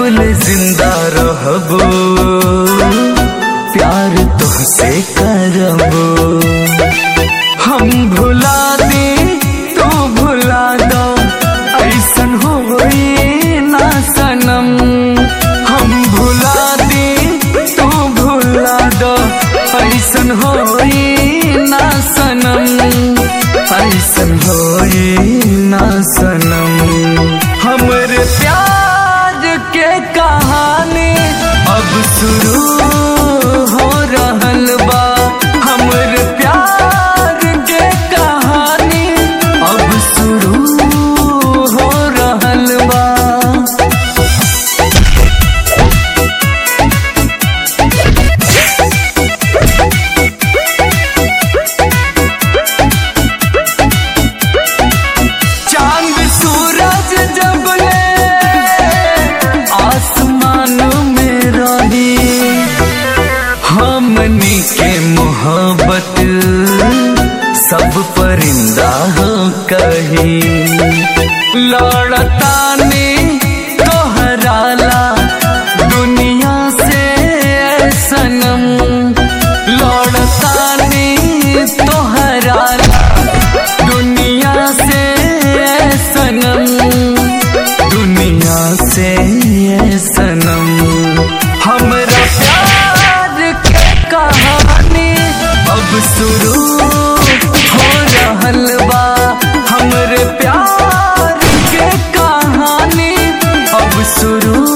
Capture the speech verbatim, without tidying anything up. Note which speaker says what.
Speaker 1: ले जिंदा रहबो, प्यार तुहसे करबो। हम भुला दे तो भुला दो, ऐसन होई ना सनम। हम भुला दे तो भुला दो, ऐसन होई ना सनम, ऐसन होई ना सनम। हमरे प्यार के कहानी अब शुरू हो रहल बा, हमरे प्यार के कहानी अब शुरू हो रहल बा। चांद सूरज जब ले आसमान में रही, हमनी के मोहब्बत सब परिंदा हो कही। लड़ता ने तोहराला दुनिया से सनम, लड़ता ने तोहराला दुनिया से सनम, दुनिया से सनम। हमरा प्यार के कहानी अब शुरू हो रहल बा, हमरे प्यार के कहानी अब शुरू